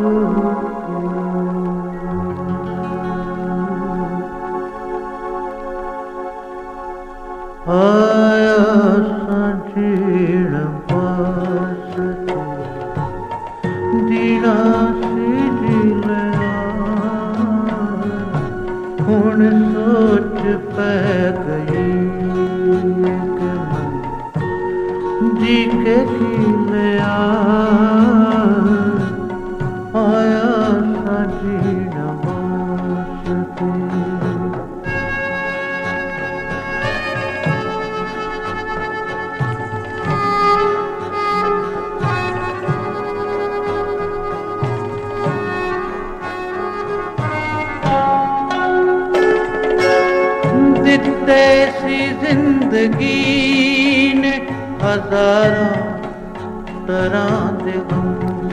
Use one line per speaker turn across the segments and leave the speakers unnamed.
आया संजीण पासते जीना सी जिलया हुण सोच पै गई कि मन जी के खिलया आया संजीण पासते दिते सी जिंदगी ने हजारों तरह दे गम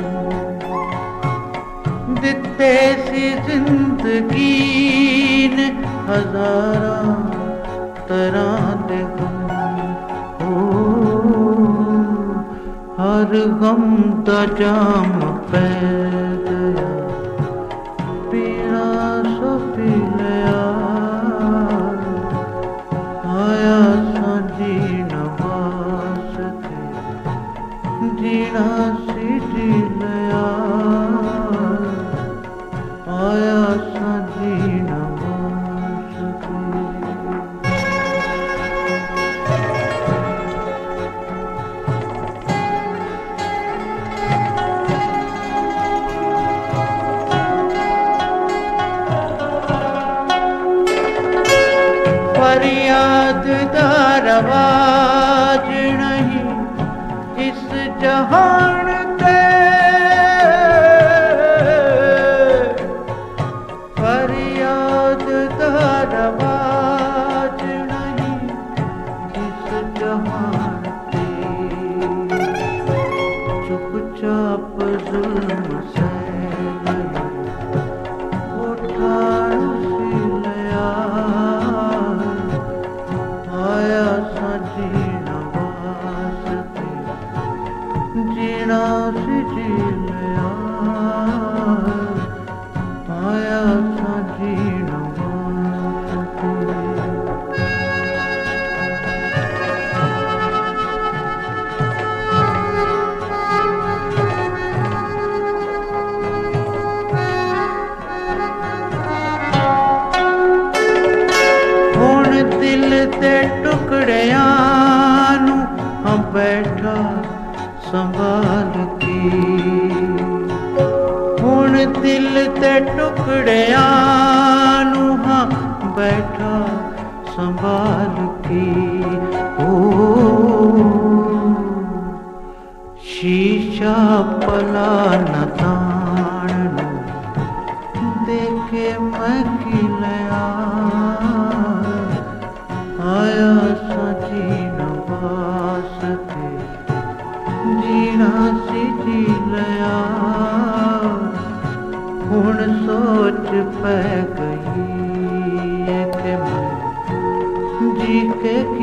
दिते सी जिंदगी ने हजारों तरह दे गम हर गम दा जाम पै गया पीना सो पी लिया आया संजीण वास्ते जीना सी जिलया आया संजीण वास्ते फरियाद दा रवाज नहीं इस जहान ते फरियाद दा रवाज नहीं इस जहान ते चुपचाप जुल्म से उठान सी लिया आया संजीण वास्ते जीना सी जिलया आया संजीण वास्ते हुण दिल दे टुकड़ियां नू हम बैठा संभाल के हुण दिल दे टुकड़ियां नू हम बैठा संभाल के शीशा पला न ताण नू देखे मैं खिलया आया संजीण वास्ते जीना सी जिलया हुण सोच पै गई कि मैं जी के